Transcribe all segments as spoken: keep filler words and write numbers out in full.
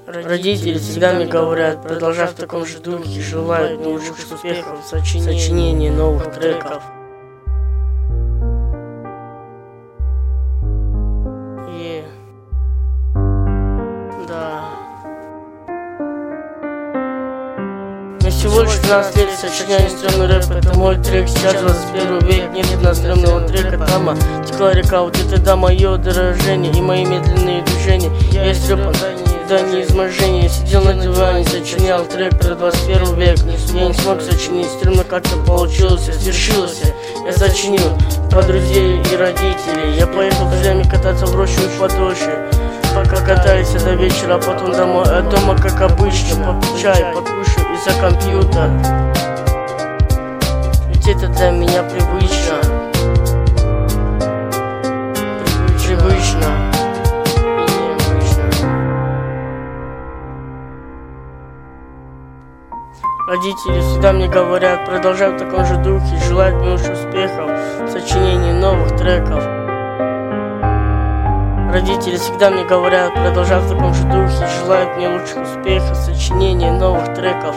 Родители всегда мне говорят, продолжай в таком же духе, желают мне лучших успехов в сочинении новых треков. И... Да. Мне всего лишь двенадцать лет, сочиняю стрёмный рэп. Это мой трек, сейчас двадцать первый век. Нет одного стрёмного трека, тама текла река. Вот это да, мое дорожение и мои медленные движения. Я истрепан, да не изможение. Я сидел на диване, сочинял трек про двадцать первый век. Я не смог сочинить, стрёмно как-то получилось, свершилось. Я сочинил по друзей и родителей. Я поехал с друзьями кататься в рощу и подольше. Пока катались до вечера, а потом домой. А дома, как обычно, попью чай, покушаю и за компьютер. Ведь это для меня привычно. Привычно и необычно. Родители всегда мне говорят, продолжай в таком же духе, желают мне лучших успехов в сочинении новых треков. Родители всегда мне говорят, продолжай в таком же духе, желают мне лучших успехов в сочинении новых треков.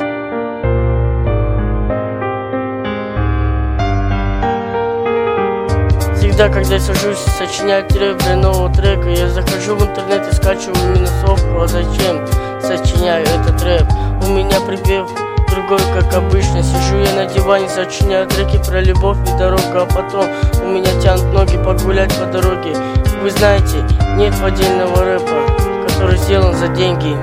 Всегда, когда я сажусь сочинять трек для нового трека, я захожу в интернет и скачиваю минусовку. А зачем сочиняю этот рэп? У меня припев другой, как обычно. Сижу я на диване, сочиняю треки про любовь и дорогу, а потом у меня тянут ноги погулять по дороге. Вы знаете, нет поддельного рэпа, который сделан за деньги.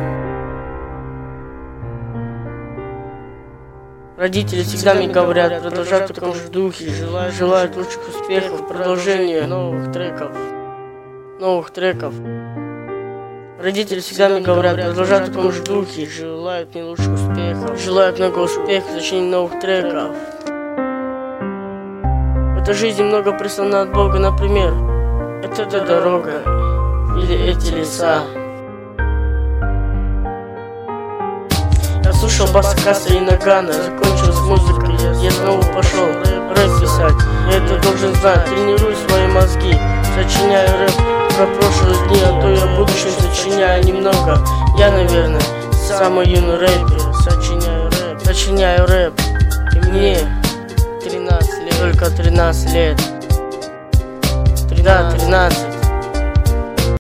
Родители всегда мне говорят, продолжай в таком же духе, желают, желают лучших успехов в продолжении новых треков. Новых треков. Родители всегда мне говорят, продолжай в таком же духе, желают мне лучших успехов, желают много успехов в сочинении новых треков. В этой жизни много прислано от Бога, например, это эта дорога или эти леса. Я слушал Баскаса и Нагана, закончил с музыкой, я снова пошел рэп писать. Я это должен знать, тренирую свои мозги, сочиняю рэп про прошлые дни, а то я в будущем сочиняю немного. Я, наверное, самый юный рэпер, сочиняю рэп, сочиняю рэп. И мне тринадцать лет, только тринадцать лет. Да, тринадцать.